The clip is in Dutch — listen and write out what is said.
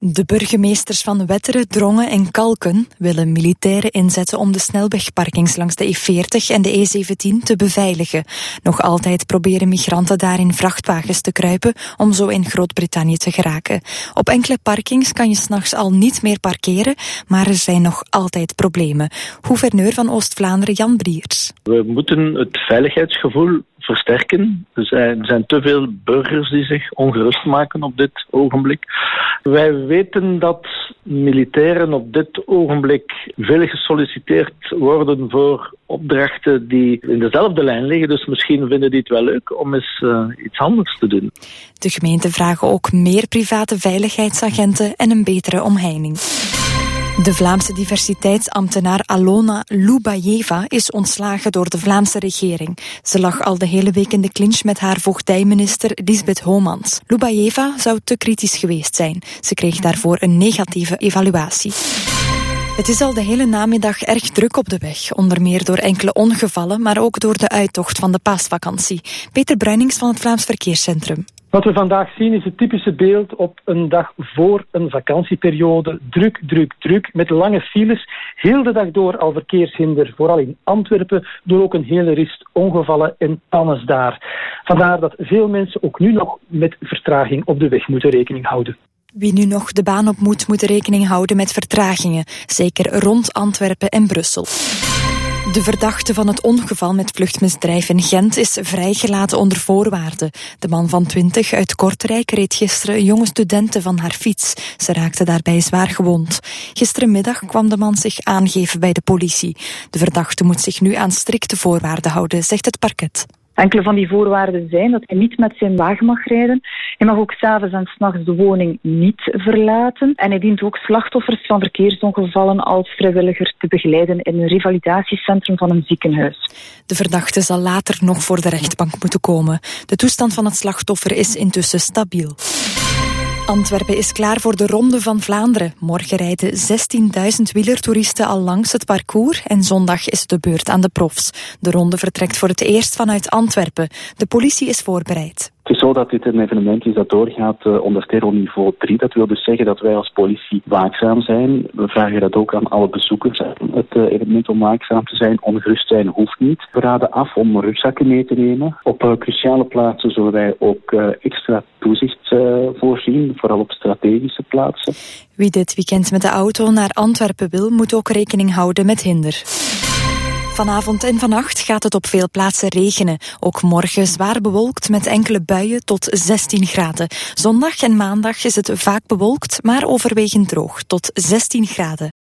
De burgemeesters van Wetteren, Drongen en Kalken willen militairen inzetten om de snelwegparkings langs de E40 en de E17 te beveiligen. Nog altijd proberen migranten daar in vrachtwagens te kruipen om zo in Groot-Brittannië te geraken. Op enkele parkings kan je 's nachts al niet meer parkeren, maar er zijn nog altijd problemen. Gouverneur van Oost-Vlaanderen Jan Briers. We moeten het veiligheidsgevoel versterken. Er zijn te veel burgers die zich ongerust maken op dit ogenblik. Wij weten dat militairen op dit ogenblik veel gesolliciteerd worden voor opdrachten die in dezelfde lijn liggen. Dus misschien vinden die het wel leuk om eens iets anders te doen. De gemeenten vragen ook meer private veiligheidsagenten en een betere omheining. De Vlaamse diversiteitsambtenaar Alona Lubajeva is ontslagen door de Vlaamse regering. Ze lag al de hele week in de clinch met haar voogdijminister Lisbeth Homans. Lubajeva zou te kritisch geweest zijn. Ze kreeg daarvoor een negatieve evaluatie. Het is al de hele namiddag erg druk op de weg. Onder meer door enkele ongevallen, maar ook door de uittocht van de paasvakantie. Peter Bruinings van het Vlaams Verkeerscentrum. Wat we vandaag zien is het typische beeld op een dag voor een vakantieperiode. Druk, druk, druk, met lange files. Heel de dag door al verkeershinder, vooral in Antwerpen, door ook een hele rits ongevallen en pannes daar. Vandaar dat veel mensen ook nu nog met vertraging op de weg moeten rekening houden. Wie nu nog de baan op moet rekening houden met vertragingen. Zeker rond Antwerpen en Brussel. De verdachte van het ongeval met vluchtmisdrijf in Gent is vrijgelaten onder voorwaarden. De man van 20 uit Kortrijk reed gisteren een jonge studente van haar fiets. Ze raakte daarbij zwaar gewond. Gisterenmiddag kwam de man zich aangeven bij de politie. De verdachte moet zich nu aan strikte voorwaarden houden, zegt het parket. Enkele van die voorwaarden zijn dat hij niet met zijn wagen mag rijden. Hij mag ook 's avonds en 's nachts de woning niet verlaten. En hij dient ook slachtoffers van verkeersongevallen als vrijwilliger te begeleiden in een revalidatiecentrum van een ziekenhuis. De verdachte zal later nog voor de rechtbank moeten komen. De toestand van het slachtoffer is intussen stabiel. Antwerpen is klaar voor de Ronde van Vlaanderen. Morgen rijden 16.000 wielertoeristen al langs het parcours en zondag is de beurt aan de profs. De ronde vertrekt voor het eerst vanuit Antwerpen. De politie is voorbereid. Het is zo dat dit een evenement is dat doorgaat onder terrorniveau 3. Dat wil dus zeggen dat wij als politie waakzaam zijn. We vragen dat ook aan alle bezoekers. Het evenement om waakzaam te zijn, ongerust zijn hoeft niet. We raden af om rugzakken mee te nemen. Op cruciale plaatsen zullen wij ook extra toezicht voorzien, vooral op strategische plaatsen. Wie dit weekend met de auto naar Antwerpen wil, moet ook rekening houden met hinder. Vanavond en vannacht gaat het op veel plaatsen regenen. Ook morgen zwaar bewolkt met enkele buien tot 16 graden. Zondag en maandag is het vaak bewolkt, maar overwegend droog tot 16 graden.